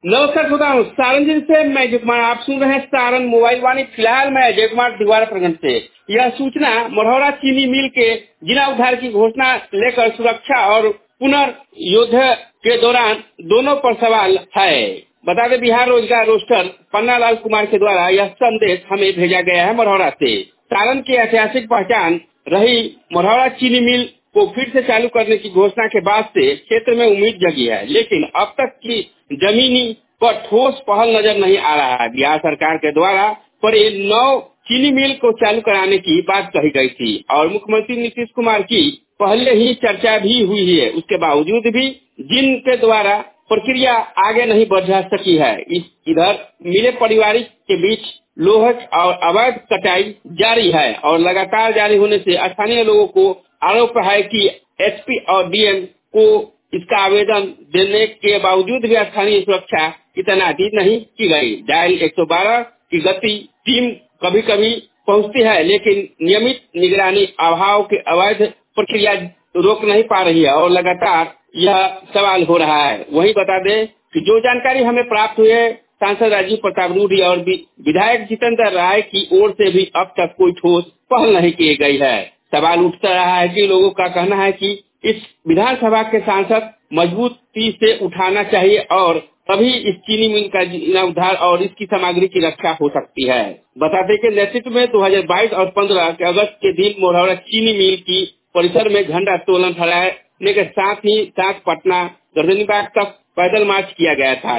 नमस्कार श्रोताओं, सारण जिले से मैं जय कुमार। आप सुन रहे हैं सारण मोबाइल वाणी। फिलहाल मैं जय कुमार दिवारा प्रखंड से। यह सूचना मढ़ौरा चीनी मिल के जिला उद्धार की घोषणा लेकर सुरक्षा और पुनर्योद्धा के दौरान दोनों पर सवाल है। बता दें, बिहार रोजगार रोस्टर पन्ना लाल कुमार के द्वारा यह संदेश हमें भेजा गया है मढ़ौरा से। सारण की ऐतिहासिक पहचान रही मढ़ौरा चीनी मिल को फिर से चालू करने की घोषणा के बाद से क्षेत्र में उम्मीद जगी है, लेकिन अब तक की जमीनी पर ठोस पहल नजर नहीं आ रहा है। बिहार सरकार के द्वारा पड़े 9 चीनी मिल को चालू कराने की बात कही गई थी और मुख्यमंत्री नीतीश कुमार की पहले ही चर्चा भी हुई है। उसके बावजूद भी जिनके द्वारा प्रक्रिया आगे नहीं बढ़ सकी है। इधर मिले पारिवारिक के बीच लोहे और अवैध कटाई जारी है और लगातार जारी होने से स्थानीय लोगों को आरोप है कि एसपी और डीएम को इसका आवेदन देने के बावजूद भी स्थानीय सुरक्षा की तैनाती नहीं की गई। डायल 112 की गति टीम कभी कभी पहुंचती है, लेकिन नियमित निगरानी अभाव के अवैध प्रक्रिया रोक नहीं पा रही है और लगातार यह सवाल हो रहा है। वही बता दें कि जो जानकारी हमें प्राप्त हुई है, सांसद राजीव प्रताप रूडी और विधायक जितेंद्र राय की ओर से भी अब तक कोई ठोस पहल नहीं की गई है। सवाल उठता रहा है कि लोगों का कहना है कि इस विधानसभा के सांसद मजबूती से उठाना चाहिए और तभी इस चीनी मिल का जीर्णोद्धार और इसकी सामग्री की रक्षा हो सकती है। बताते कि नेतृत्व में 2022 और 15 के अगस्त के दिन मढ़ौरा चीनी मिल की परिसर में झंडा तोलन फहराने के साथ ही साथ पटना गर्दनीबाग तक पैदल मार्च किया गया था।